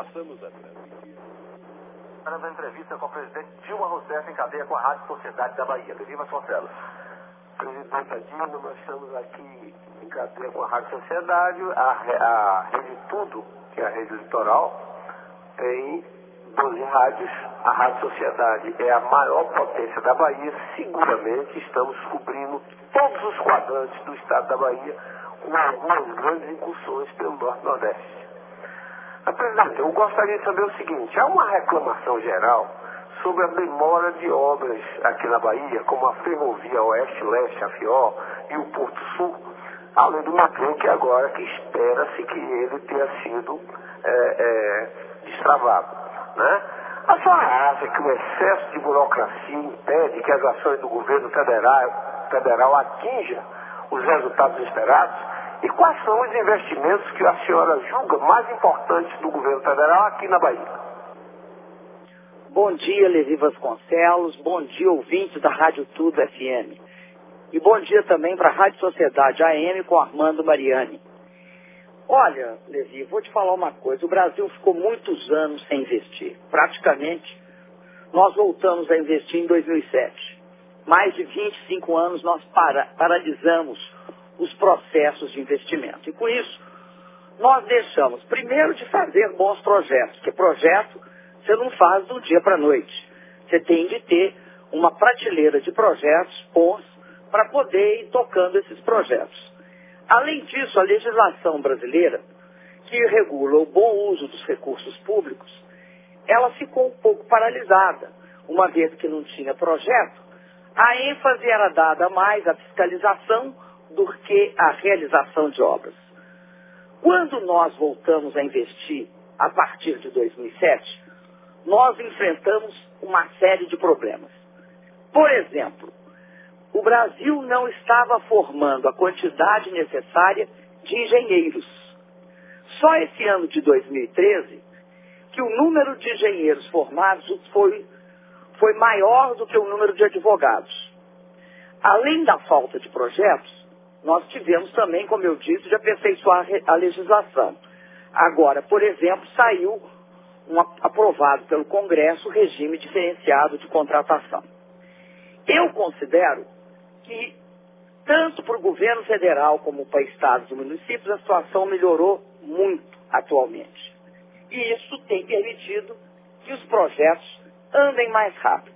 Passamos a transmitir. Na entrevista com o presidente Dilma Rousseff em cadeia com a Rádio Sociedade da Bahia. Lesiva Vasconcelos. Presidenta Dilma, nós estamos aqui em cadeia com a Rádio Sociedade. A Rede Tudo, que é a rede litoral, tem 12 rádios. A Rádio Sociedade é a maior potência da Bahia. Seguramente estamos cobrindo todos os quadrantes do estado da Bahia com algumas grandes incursões pelo Norte-Nordeste. Presidente, eu gostaria de saber o seguinte: há uma reclamação geral sobre a demora de obras aqui na Bahia, como a Ferrovia Oeste-Leste, a FIO, e o Porto Sul, além do metrô, que agora que espera-se que ele tenha sido destravado, né? A senhora acha que o excesso de burocracia impede que as ações do governo federal atinjam os resultados esperados? E quais são os investimentos que a senhora julga mais importantes do governo federal aqui na Bahia? Bom dia, Levi Vasconcelos. Bom dia, ouvintes da Rádio Tudo FM. E bom dia também para a Rádio Sociedade AM com Armando Mariani. Olha, Levi, vou te falar uma coisa. O Brasil ficou muitos anos sem investir. Praticamente, nós voltamos a investir em 2007. Mais de 25 anos nós paralisamos os processos de investimento. E com isso, nós deixamos, primeiro, de fazer bons projetos, porque projeto você não faz do dia para a noite. Você tem de ter uma prateleira de projetos bons para poder ir tocando esses projetos. Além disso, a legislação brasileira, que regula o bom uso dos recursos públicos, ela ficou um pouco paralisada. Uma vez que não tinha projeto, a ênfase era dada mais à fiscalização do que à realização de obras. Quando nós voltamos a investir a partir de 2007, nós enfrentamos uma série de problemas. Por exemplo, o Brasil não estava formando a quantidade necessária de engenheiros. Só esse ano de 2013 que o número de engenheiros formados foi maior do que o número de advogados. Além da falta de projetos, nós tivemos também, como eu disse, de aperfeiçoar a legislação. Agora, por exemplo, saiu aprovado pelo Congresso o regime diferenciado de contratação. Eu considero que, tanto para o governo federal como para estados e municípios, a situação melhorou muito atualmente. E isso tem permitido que os projetos andem mais rápido.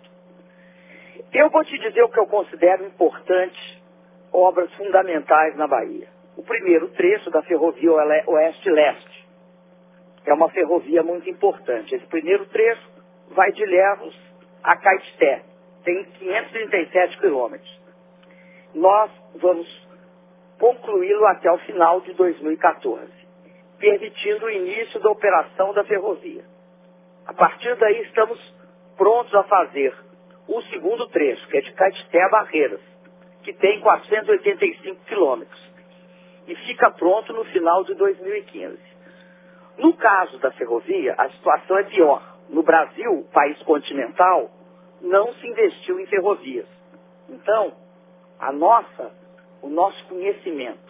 Eu vou te dizer o que eu considero importante, obras fundamentais na Bahia. O primeiro trecho da Ferrovia Oeste-Leste. É uma ferrovia muito importante. Esse primeiro trecho vai de Ilhéus a Caeté. Tem 537 quilômetros. Nós vamos concluí-lo até o final de 2014, permitindo o início da operação da ferrovia. A partir daí estamos prontos a fazer o segundo trecho, que é de Caeté a Barreiras, que tem 485 quilômetros, e fica pronto no final de 2015. No caso da ferrovia, a situação é pior. No Brasil, país continental, não se investiu em ferrovias. Então, o nosso conhecimento,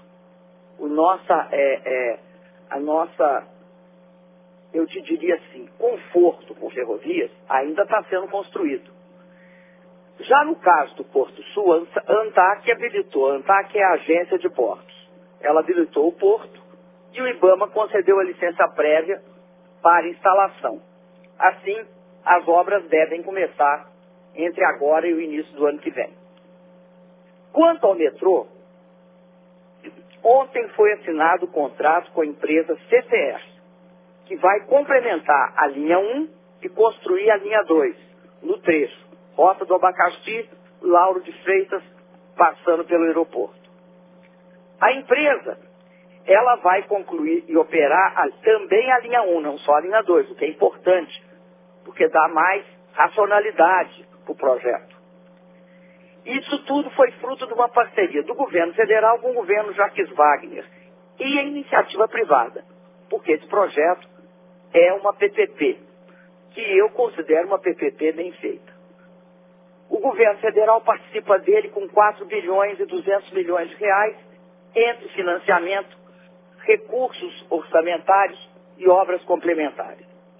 eu te diria assim, conforto com ferrovias ainda está sendo construído. Já no caso do Porto Sul, a ANTAC habilitou. A ANTAC é a agência de portos. Ela habilitou o porto e o IBAMA concedeu a licença prévia para instalação. Assim, as obras devem começar entre agora e o início do ano que vem. Quanto ao metrô, ontem foi assinado o contrato com a empresa CCR, que vai complementar a linha 1 e construir a linha 2, no trecho Rota do Abacaxi, Lauro de Freitas, passando pelo aeroporto. A empresa, ela vai concluir e operar também a linha 1, não só a linha 2, o que é importante, porque dá mais racionalidade para o projeto. Isso tudo foi fruto de uma parceria do governo federal com o governo Jacques Wagner e a iniciativa privada, porque esse projeto é uma PPP, que eu considero uma PPP bem feita. O governo federal participa dele com 4 bilhões e 200 milhões de reais entre financiamento, recursos orçamentários e obras complementares.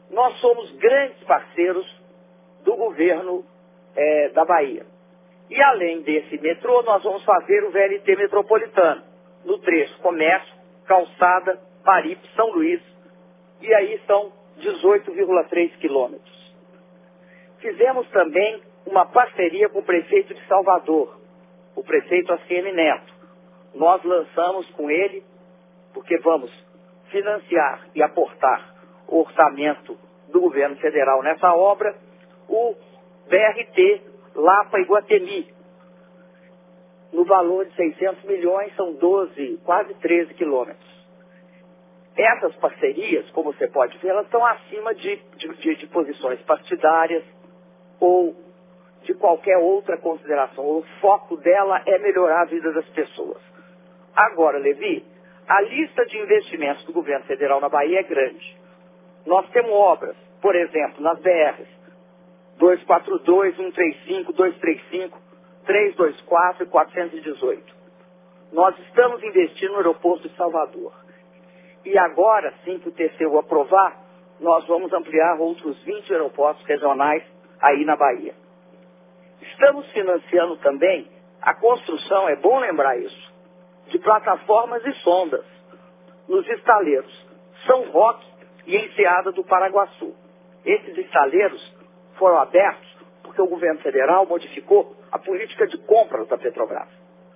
nós somos grandes parceiros do governo da Bahia. E além desse metrô, nós vamos fazer o VLT metropolitano, no trecho Comércio, Calçada, Paripe, São Luís, e aí são 18,3 quilômetros. Fizemos também uma parceria com o prefeito de Salvador, o prefeito ACM Neto. Nós lançamos com ele, porque vamos financiar e aportar o orçamento do governo federal nessa obra, o BRT Lapa-Iguatemi, no valor de 600 milhões, são 12, quase 13 quilômetros. Essas parcerias, como você pode ver, elas estão acima de posições partidárias ou de qualquer outra consideração. O foco dela é melhorar a vida das pessoas. Agora, Levi, a lista de investimentos do governo federal na Bahia é grande. Nós temos obras, por exemplo, nas BRs 242, 135, 235, 324 e 418. Nós estamos investindo no aeroporto de Salvador. E agora, assim que o TCU aprovar, nós vamos ampliar outros 20 aeroportos regionais aí na Bahia. Estamos financiando também a construção, é bom lembrar isso, de plataformas e sondas nos estaleiros São Roque e Enseada do Paraguaçu. Esses estaleiros foram abertos porque o governo federal modificou a política de compras da Petrobras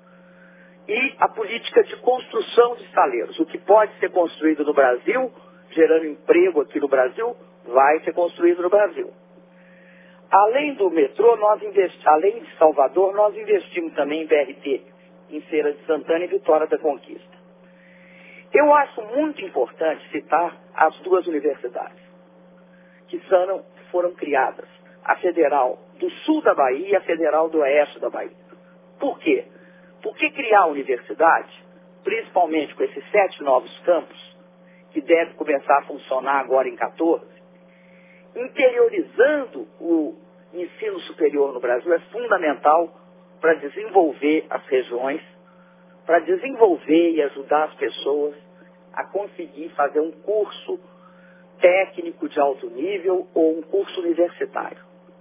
e a política de construção de estaleiros. O que pode ser construído no Brasil, gerando emprego aqui no Brasil, vai ser construído no Brasil. Além do metrô, além de Salvador, nós investimos também em BRT, em Feira de Santana e Vitória da Conquista. Eu acho muito importante citar as duas universidades que foram criadas, a Federal do Sul da Bahia e a Federal do Oeste da Bahia. Por quê? Porque criar a universidade, principalmente com esses 7 novos campos, que devem começar a funcionar agora em 14, interiorizando o ensino superior no Brasil é fundamental para desenvolver as regiões, para desenvolver e ajudar as pessoas a conseguir fazer um curso técnico de alto nível ou um curso universitário.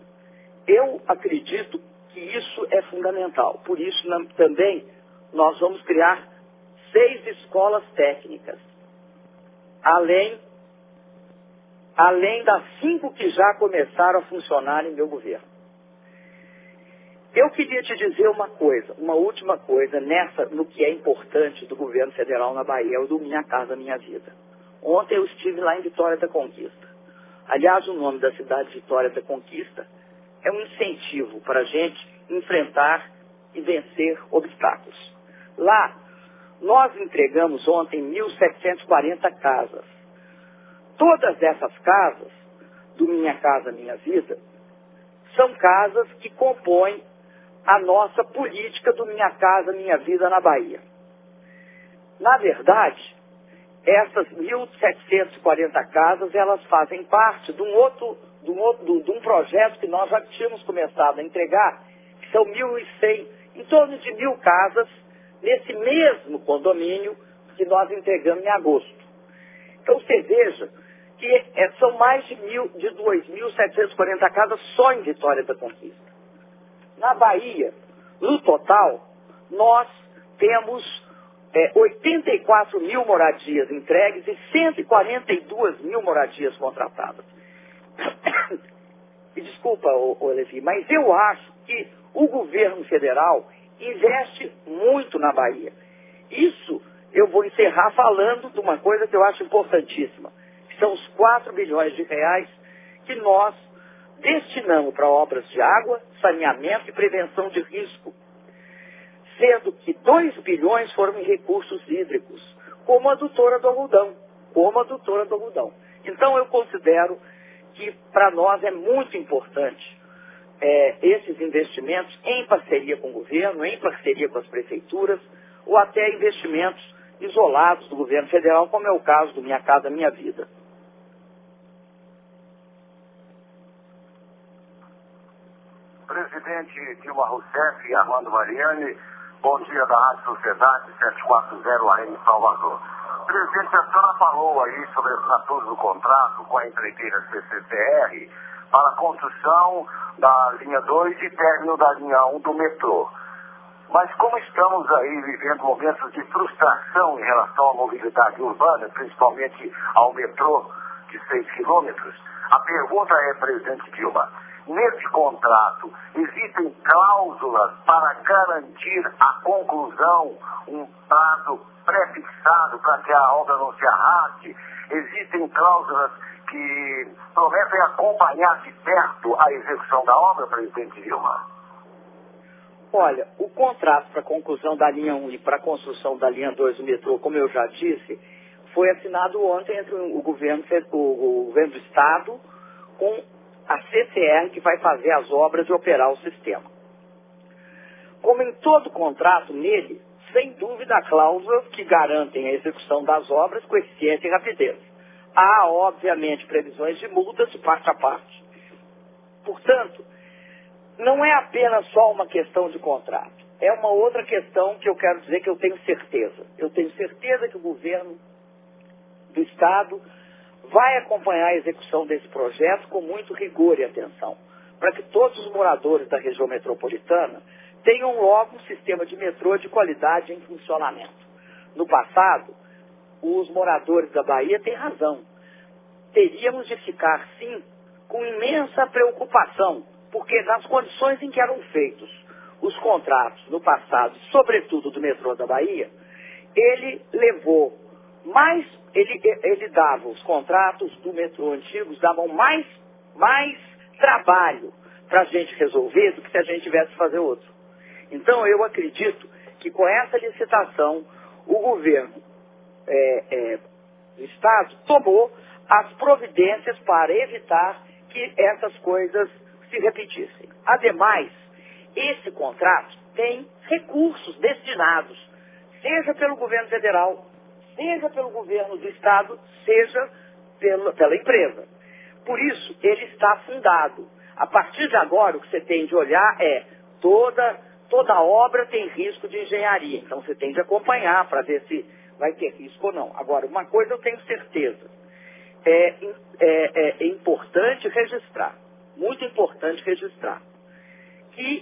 Eu acredito que isso é fundamental. Por isso, também, nós vamos criar 6 escolas técnicas, além das 5 que já começaram a funcionar em meu governo. Eu queria te dizer uma última coisa, no que é importante do governo federal na Bahia, é o do Minha Casa Minha Vida. Ontem eu estive lá em Vitória da Conquista. Aliás, o nome da cidade Vitória da Conquista é um incentivo para a gente enfrentar e vencer obstáculos. Lá, nós entregamos ontem 1.740 casas. Todas essas casas, do Minha Casa Minha Vida, são casas que compõem a nossa política do Minha Casa Minha Vida na Bahia. Na verdade, essas 1.740 casas, elas fazem parte de um projeto que nós já tínhamos começado a entregar, que são 1.100, em torno de 1.000 casas, nesse mesmo condomínio que nós entregamos em agosto. Então você veja que são mais de 2.740 casas só em Vitória da Conquista. Na Bahia, no total, nós temos 84 mil moradias entregues e 142 mil moradias contratadas. E desculpa, Levi, mas eu acho que o governo federal investe muito na Bahia. Isso eu vou encerrar falando de uma coisa que eu acho importantíssima, que são os 4 bilhões de reais que nós destinamos para obras de água, saneamento e prevenção de risco, sendo que 2 bilhões foram em recursos hídricos, como a adutora do algodão. Então eu considero que para nós é muito importante esses investimentos em parceria com o governo, em parceria com as prefeituras, ou até investimentos isolados do governo federal, como é o caso do Minha Casa Minha Vida. Presidente Dilma Rousseff e Armando Mariani, bom dia da Rádio Sociedade 740 AM Salvador. presidente, a senhora falou aí sobre a assinatura do contrato com a empreiteira CCCR para a construção da linha 2 e término da linha 1 do metrô. Mas como estamos aí vivendo momentos de frustração em relação à mobilidade urbana, principalmente ao metrô de 6 quilômetros, a pergunta é, presidente Dilma, nesse contrato existem cláusulas para garantir a conclusão, um prazo pré-fixado para que a obra não se arraste? Existem cláusulas que prometem acompanhar de perto a execução da obra, presidente Dilma? Olha, o contrato para a conclusão da linha 1 e para a construção da linha 2 do metrô, como eu já disse, foi assinado ontem entre o governo do Estado com a CCR, que vai fazer as obras e operar o sistema. Como em todo contrato, nele, sem dúvida, há cláusulas que garantem a execução das obras com eficiência e rapidez. Há, obviamente, previsões de multas de parte a parte. Portanto, não é apenas só uma questão de contrato. É uma outra questão que eu quero dizer que eu tenho certeza. Eu tenho certeza que o governo do Estado vai acompanhar a execução desse projeto com muito rigor e atenção, para que todos os moradores da região metropolitana tenham logo um sistema de metrô de qualidade em funcionamento. No passado, os moradores da Bahia têm razão. Teríamos de ficar, sim, com imensa preocupação, porque nas condições em que eram feitos os contratos no passado, sobretudo do metrô da Bahia, ele levou mais, ele dava, os contratos do metrô antigos davam mais trabalho para a gente resolver do que se a gente tivesse que fazer outro. Então eu acredito que com essa licitação o governo do Estado tomou as providências para evitar que essas coisas se repetissem. Ademais, esse contrato tem recursos destinados, seja pelo governo federal, seja pelo governo do Estado, seja pela empresa. Por isso, ele está fundado. A partir de agora, o que você tem de olhar é toda obra tem risco de engenharia. Então, você tem de acompanhar para ver se vai ter risco ou não. Agora, uma coisa eu tenho certeza. É importante registrar, muito importante registrar, que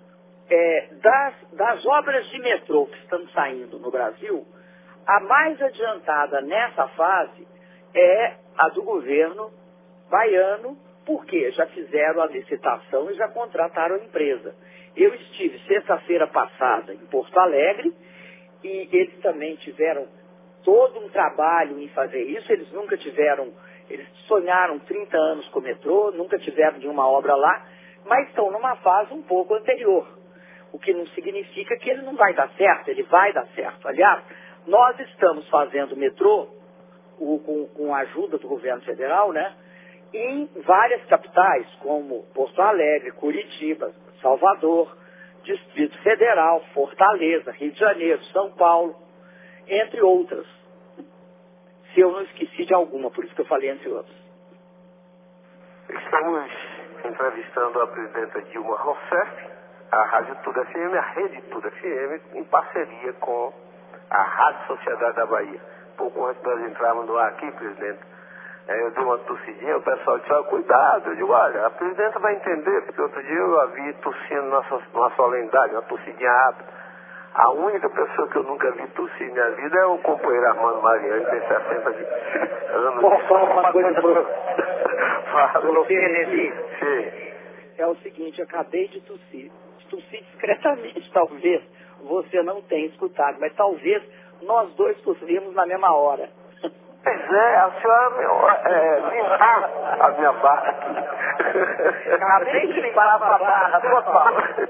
das obras de metrô que estão saindo no Brasil, a mais adiantada nessa fase é a do governo baiano, porque já fizeram a licitação e já contrataram a empresa. Eu estive sexta-feira passada em Porto Alegre e eles também tiveram todo um trabalho em fazer isso. Eles nunca tiveram, eles sonharam 30 anos com o metrô, nunca tiveram nenhuma obra lá, mas estão numa fase um pouco anterior. O que não significa que ele não vai dar certo, ele vai dar certo. Aliás, nós estamos fazendo metrô, com a ajuda do governo federal, né, em várias capitais, como Porto Alegre, Curitiba, Salvador, Distrito Federal, Fortaleza, Rio de Janeiro, São Paulo, entre outras. Se eu não esqueci de alguma, por isso que eu falei entre outras. Estamos entrevistando a presidenta Dilma Rousseff, a Rádio Tudo FM, a Rede Tudo FM, em parceria com a Rádio Sociedade da Bahia. Pouco antes de nós entrarmos no ar aqui, presidente, eu dei uma tossidinha, o pessoal disse, cuidado. Eu digo, olha, a presidenta vai entender, porque outro dia eu a vi tossindo numa solenidade, uma tossidinha rápida. A única pessoa que eu nunca vi tossir na minha vida é o companheiro Armando Mariani, tem 60 anos. Bom, fala uma coisa Fala, Sim. É o seguinte, eu acabei de tossir discretamente, talvez você não tenha escutado, mas talvez nós dois tossimos na mesma hora. Pois é, a senhora limpar a minha barra aqui. Acabei de limpar a barra total.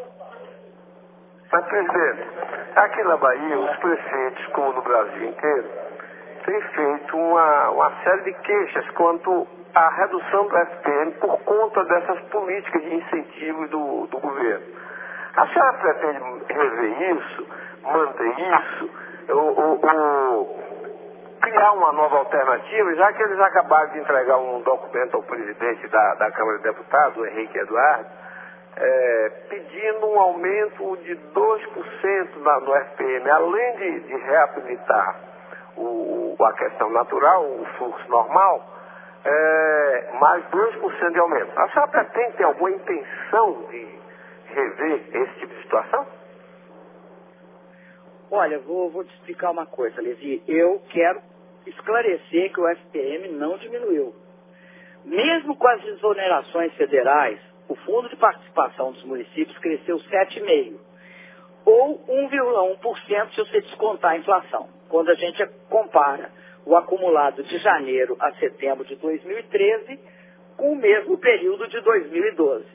Mas, presidente, aqui na Bahia, os prefeitos, como no Brasil inteiro, têm feito uma série de queixas quanto à redução do FPM por conta dessas políticas de incentivo do governo. A senhora pretende rever isso, manter isso, ou criar uma nova alternativa, já que eles acabaram de entregar um documento ao presidente da Câmara de Deputados, o Henrique Eduardo, pedindo um aumento de 2% no FPM, além de reabilitar o a questão natural, o fluxo normal, mais 2% de aumento. A senhora pretende ter alguma intenção de rever esse tipo de situação? Olha, vou te explicar uma coisa, Lesi. Eu quero esclarecer que o SPM não diminuiu. Mesmo com as desonerações federais, o Fundo de Participação dos Municípios cresceu 7,5%, ou 1,1% se você descontar a inflação. Quando a gente compara o acumulado de janeiro a setembro de 2013 com o mesmo período de 2012.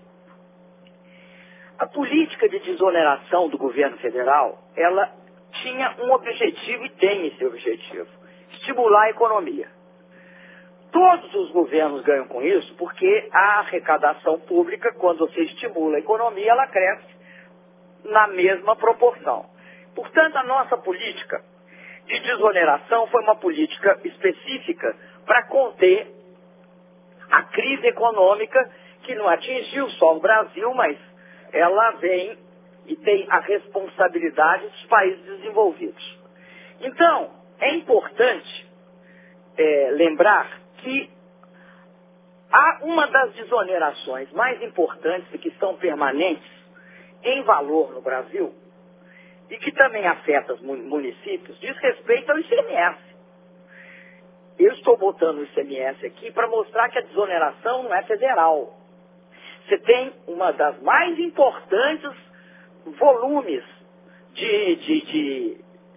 A política de desoneração do governo federal, ela tinha um objetivo e tem esse objetivo: estimular a economia. Todos os governos ganham com isso, porque a arrecadação pública, quando você estimula a economia, ela cresce na mesma proporção. Portanto, a nossa política de desoneração foi uma política específica para conter a crise econômica que não atingiu só o Brasil, mas ela vem e tem a responsabilidade dos países desenvolvidos. Então, é importante lembrar que há uma das desonerações mais importantes e que são permanentes em valor no Brasil e que também afeta os municípios, diz respeito ao ICMS. Eu estou botando o ICMS aqui para mostrar que a desoneração não é federal. Você tem uma das mais importantes volumes de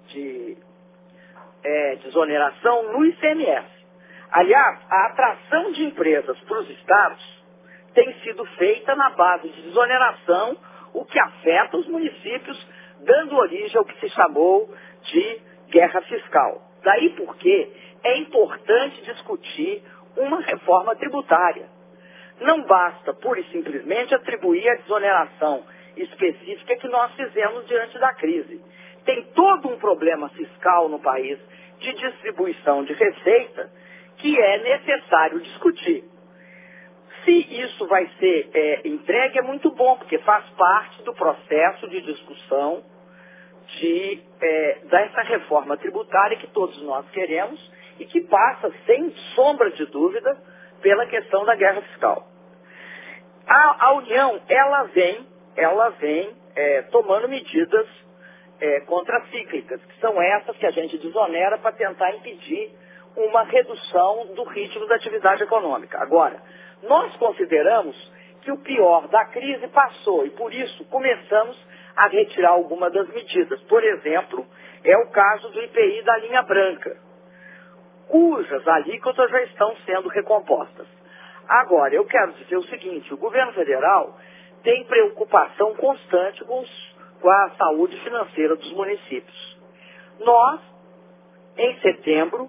desoneração no ICMS. Aliás, a atração de empresas para os estados tem sido feita na base de desoneração, o que afeta os municípios, dando origem ao que se chamou de guerra fiscal. Daí porque é importante discutir uma reforma tributária. Não basta, pura e simplesmente, atribuir a desoneração específica que nós fizemos diante da crise. Tem todo um problema fiscal no país de distribuição de receita que é necessário discutir. Se isso vai ser entregue, é muito bom, porque faz parte do processo de discussão dessa reforma tributária que todos nós queremos e que passa, sem sombra de dúvida, pela questão da guerra fiscal. A União, ela vem tomando medidas contracíclicas, que são essas que a gente desonera para tentar impedir uma redução do ritmo da atividade econômica. Agora, nós consideramos que o pior da crise passou e, por isso, começamos a retirar algumas das medidas. Por exemplo, é o caso do IPI da linha branca, cujas alíquotas já estão sendo recompostas. Agora, eu quero dizer o seguinte: o governo federal tem preocupação constante com a saúde financeira dos municípios. Nós, em setembro,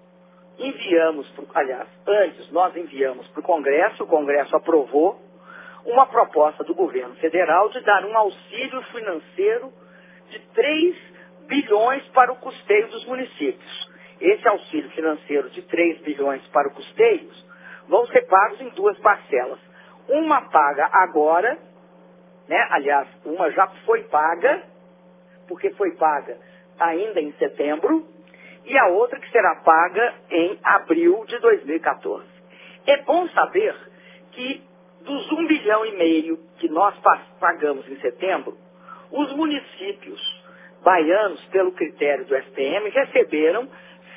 nós enviamos para o Congresso aprovou uma proposta do governo federal de dar um auxílio financeiro de 3 bilhões para o custeio dos municípios. Esse auxílio financeiro de 3 bilhões para o custeio vão ser pagos em 2 parcelas. Uma paga agora, aliás, uma já foi paga, porque foi paga ainda em setembro, e a outra que será paga em abril de 2014. É bom saber que dos 1,5 bilhão que nós pagamos em setembro, os municípios baianos, pelo critério do SPM, receberam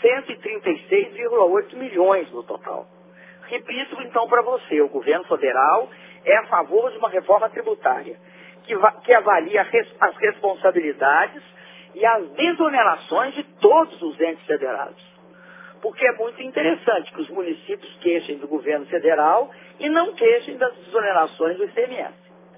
136,8 milhões no total. Repito então para você: o governo federal é a favor de uma reforma tributária que avalia as responsabilidades e as desonerações de todos os entes federados. Porque é muito interessante que os municípios queixem do governo federal e não queixem das desonerações do ICMS.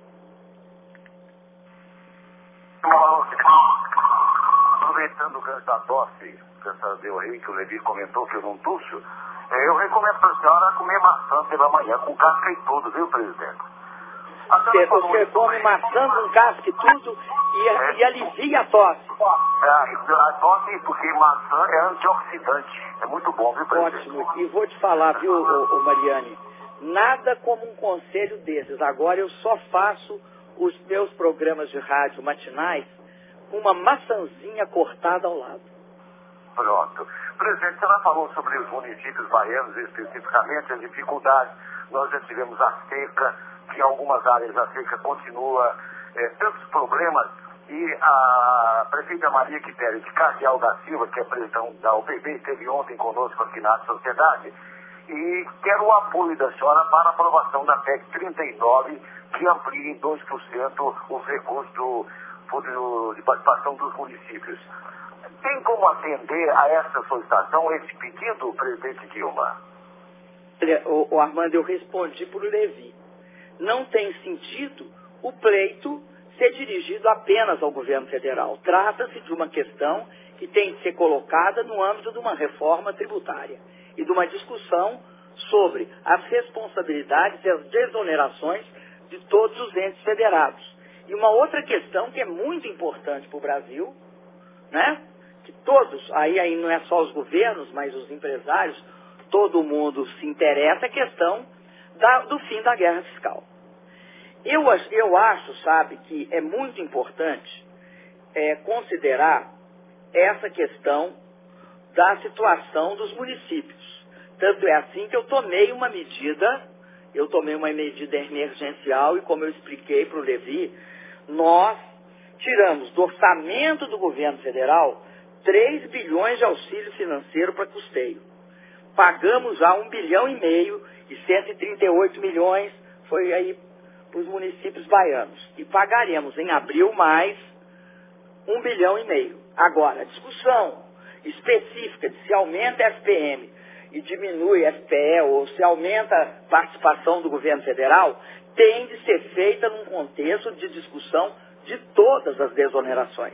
Aproveitando o gancho da tosse que essa deu aí, que o Levi comentou que eu não tuço, eu recomendo para a senhora comer maçã pela manhã com casca e tudo, viu, presidente? Você come maçã com casca e tudo e alivia a tosse. A tosse, porque maçã é antioxidante. É muito bom, viu, presidente? Ótimo. E vou te falar, viu, Mariane, nada como um conselho desses. Agora eu só faço os meus programas de rádio matinais com uma maçãzinha cortada ao lado. Pronto. Presidente, a senhora falou sobre os municípios baianos, especificamente as dificuldades. Nós já tivemos a seca, que em algumas áreas a seca continua, tantos problemas. E a prefeita Maria Quitéria de Cardeal da Silva, que é presidente da UPB, esteve ontem conosco aqui na sociedade, e quero o apoio da senhora para a aprovação da PEC 39, que amplia em 2% os recursos do Fundo de Participação dos Municípios. Tem como atender a essa solicitação, esse pedido, presidente Dilma? O Armando, eu respondi para o Levi. Não tem sentido o pleito ser dirigido apenas ao governo federal. Trata-se de uma questão que tem que ser colocada no âmbito de uma reforma tributária e de uma discussão sobre as responsabilidades e as desonerações de todos os entes federados. E uma outra questão que é muito importante para o Brasil, né? Que todos, aí não é só os governos, mas os empresários, todo mundo se interessa, é a questão do fim da guerra fiscal. Eu acho, sabe, que é muito importante considerar essa questão da situação dos municípios. Tanto é assim que eu tomei uma medida emergencial e, como eu expliquei para o Levi, nós tiramos do orçamento do governo federal 3 bilhões de auxílio financeiro para custeio. Pagamos já 1,5 bilhão e 138 milhões foi aí para os municípios baianos. E pagaremos em abril mais 1,5 bilhão. Agora, a discussão específica de se aumenta a FPM e diminui a FPE, ou se aumenta a participação do governo federal, tem de ser feita num contexto de discussão de todas as desonerações.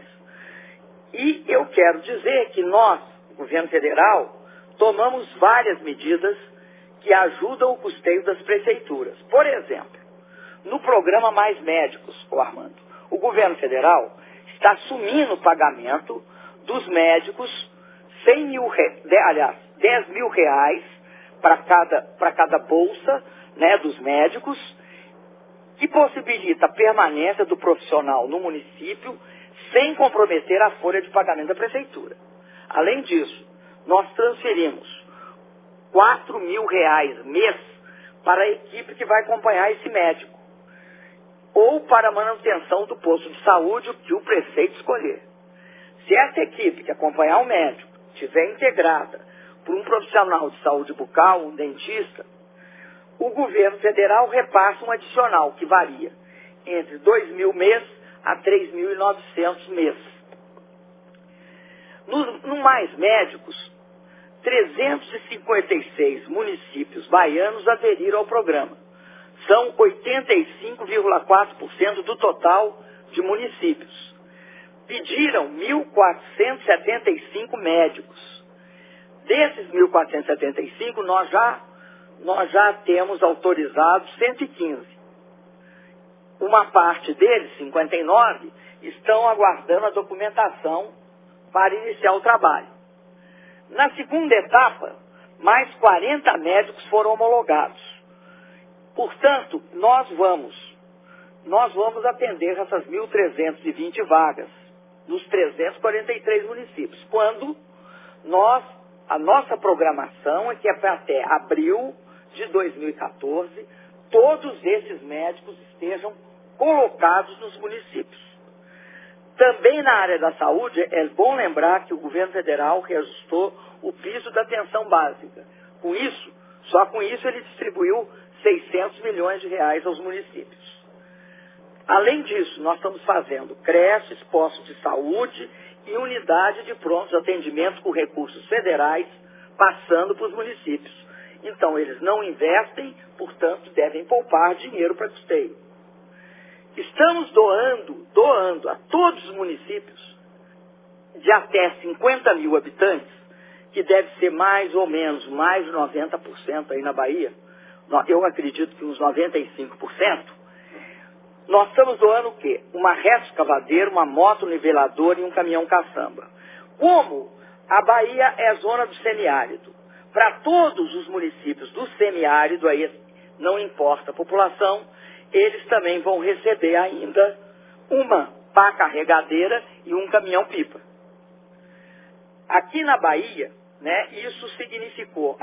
E eu quero dizer que nós, governo federal, tomamos várias medidas que ajudam o custeio das prefeituras. Por exemplo, no programa Mais Médicos, Armando, o governo federal está assumindo o pagamento dos médicos 10 mil reais para cada bolsa, né, dos médicos, que possibilita a permanência do profissional no município sem comprometer a folha de pagamento da prefeitura. Além disso, nós transferimos 4 mil reais mês para a equipe que vai acompanhar esse médico, ou para a manutenção do posto de saúde que o prefeito escolher. Se essa equipe que acompanhar o médico estiver integrada por um profissional de saúde bucal, um dentista, o governo federal repassa um adicional que varia entre 2 mil mês a 3.900 mês. No Mais Médicos, 356 municípios baianos aderiram ao programa. São 85,4% do total de municípios. Pediram 1.475 médicos. Desses 1.475, nós já temos autorizados 115. Uma parte deles, 59, estão aguardando a documentação para iniciar o trabalho. Na segunda etapa, mais 40 médicos foram homologados. Portanto, nós vamos atender essas 1.320 vagas nos 343 municípios, quando a nossa programação é que até abril de 2014, todos esses médicos estejam colocados nos municípios. Também na área da saúde, é bom lembrar que o governo federal reajustou o piso da atenção básica. Só com isso ele distribuiu 600 milhões de reais aos municípios. Além disso, nós estamos fazendo creches, postos de saúde e unidade de prontos atendimentos com recursos federais, passando para os municípios. Então, eles não investem, portanto, devem poupar dinheiro para custeio. Estamos doando a todos os municípios de até 50 mil habitantes, que deve ser mais ou menos, mais de 90% aí na Bahia, eu acredito que uns 95%, nós estamos doando o quê? Uma retroescavadeira, uma moto niveladora e um caminhão caçamba. Como a Bahia é zona do semiárido, para todos os municípios do semiárido, aí não importa a população, eles também vão receber ainda uma pá carregadeira e um caminhão-pipa. Aqui na Bahia, né, isso significou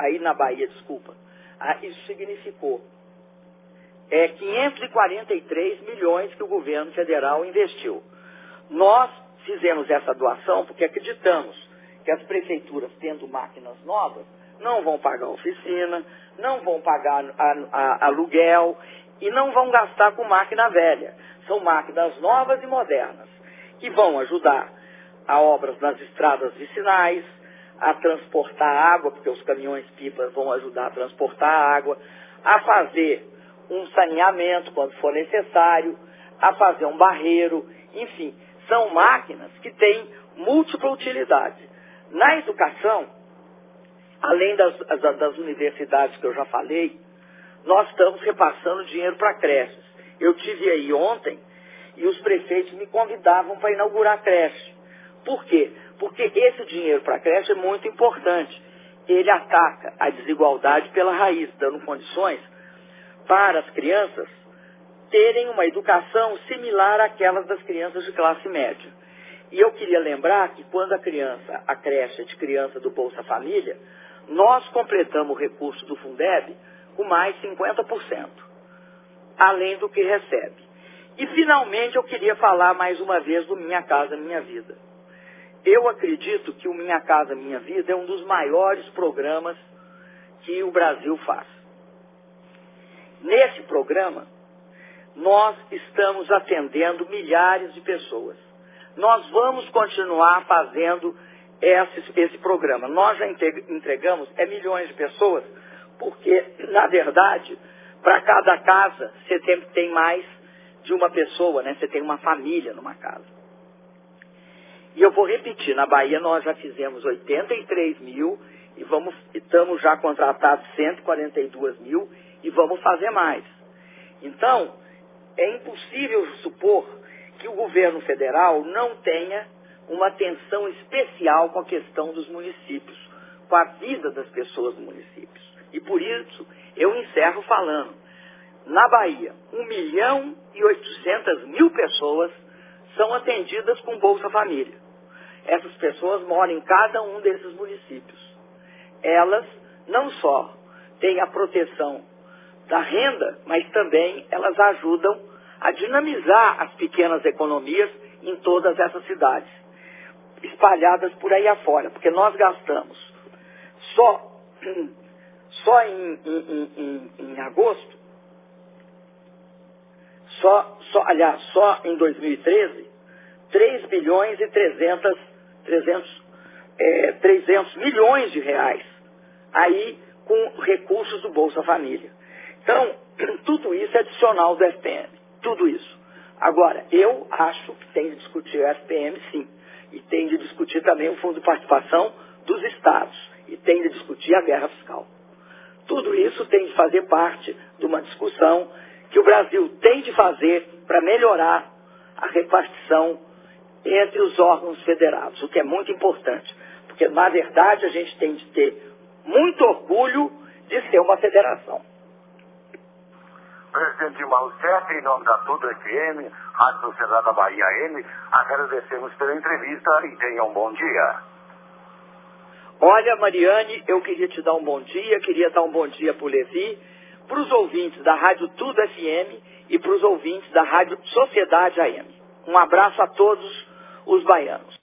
543 milhões que o governo federal investiu. Nós fizemos essa doação porque acreditamos que as prefeituras, tendo máquinas novas, não vão pagar oficina, não vão pagar aluguel e não vão gastar com máquina velha. São máquinas novas e modernas, que vão ajudar a obras nas estradas vicinais, a transportar água, porque os caminhões-pipas vão ajudar a transportar água, a fazer um saneamento quando for necessário, a fazer um barreiro, enfim, são máquinas que têm múltipla utilidade. Na educação, além das universidades que eu já falei, nós estamos repassando dinheiro para creches. Eu tive aí ontem e os prefeitos me convidavam para inaugurar creche. Por quê? Porque esse dinheiro para creche é muito importante. Ele ataca a desigualdade pela raiz, dando condições para as crianças terem uma educação similar àquelas das crianças de classe média. E eu queria lembrar que quando a creche é de criança do Bolsa Família, nós completamos o recurso do Fundeb com mais 50%, além do que recebe. E finalmente eu queria falar mais uma vez do Minha Casa Minha Vida. Eu acredito que o Minha Casa Minha Vida é um dos maiores programas que o Brasil faz. Nesse programa, nós estamos atendendo milhares de pessoas. Nós vamos continuar fazendo esse programa. Nós já entregamos milhões de pessoas, porque, na verdade, para cada casa, você tem mais de uma pessoa, né? Você tem uma família numa casa. E eu vou repetir, na Bahia nós já fizemos 83 mil e estamos já contratados 142 mil e vamos fazer mais. Então, é impossível supor que o governo federal não tenha uma atenção especial com a questão dos municípios, com a vida das pessoas dos municípios. E por isso, eu encerro falando, na Bahia, 1.800.000 pessoas são atendidas com Bolsa Família. Essas pessoas moram em cada um desses municípios. Elas não só têm a proteção da renda, mas também elas ajudam a dinamizar as pequenas economias em todas essas cidades, espalhadas por aí afora, porque nós gastamos só em agosto, só em 2013, 3 bilhões e 300 milhões de reais, aí com recursos do Bolsa Família. Então, tudo isso é adicional do SPM, tudo isso. Agora, eu acho que tem de discutir o SPM, sim, e tem de discutir também o Fundo de Participação dos Estados, e tem de discutir a guerra fiscal. Tudo isso tem de fazer parte de uma discussão que o Brasil tem de fazer para melhorar a repartição entre os órgãos federados, o que é muito importante. Porque, na verdade, a gente tem de ter muito orgulho de ser uma federação. Presidente Dilma Rousseff, em nome da Tudo FM, Rádio Sociedade da Bahia AM, agradecemos pela entrevista e tenha um bom dia. Olha, Mariane, eu queria te dar um bom dia, queria dar um bom dia para o Levi, para os ouvintes da Rádio Tudo FM e para os ouvintes da Rádio Sociedade AM. Um abraço a todos os baianos.